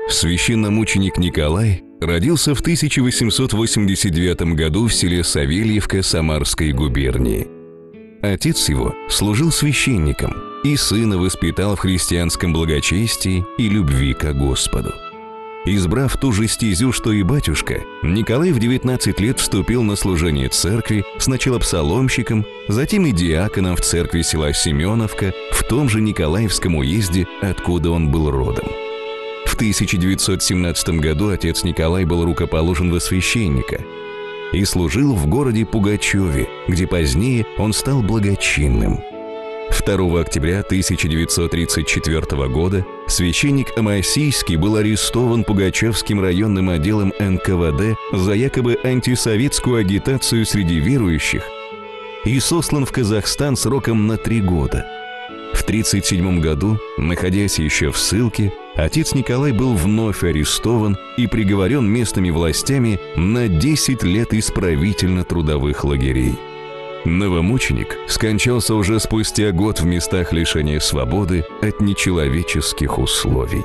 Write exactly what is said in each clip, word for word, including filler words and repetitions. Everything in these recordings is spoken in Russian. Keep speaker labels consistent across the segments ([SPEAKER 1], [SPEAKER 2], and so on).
[SPEAKER 1] Священномученик Николай родился в тысяча восемьсот восемьдесят девятом году в селе Савельевка Самарской губернии. Отец его служил священником и сына воспитал в христианском благочестии и любви ко Господу. Избрав ту же стезю, что и батюшка, Николай в девятнадцать лет вступил на служение церкви, сначала псаломщиком, затем и диаконом в церкви села Семеновка в том же Николаевском уезде, откуда он был родом. В тысяча девятьсот семнадцатом году отец Николай был рукоположен во священника и служил в городе Пугачеве, где позднее он стал благочинным. второго октября тысяча девятьсот тридцать четвёртого года священник Амосийский был арестован Пугачевским районным отделом эн ка вэ дэ за якобы антисоветскую агитацию среди верующих и сослан в Казахстан сроком на три года. В тридцать седьмом году, находясь еще в ссылке, отец Николай был вновь арестован и приговорен местными властями на десять лет исправительно-трудовых лагерей. Новомученик скончался уже спустя год в местах лишения свободы от нечеловеческих условий.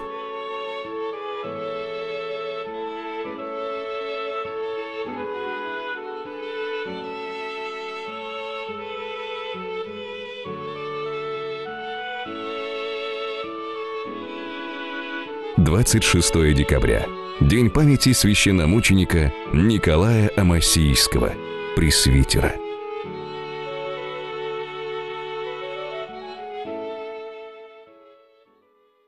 [SPEAKER 1] двадцать шестого декабря. День памяти священномученика Николая Амосийского, пресвитера.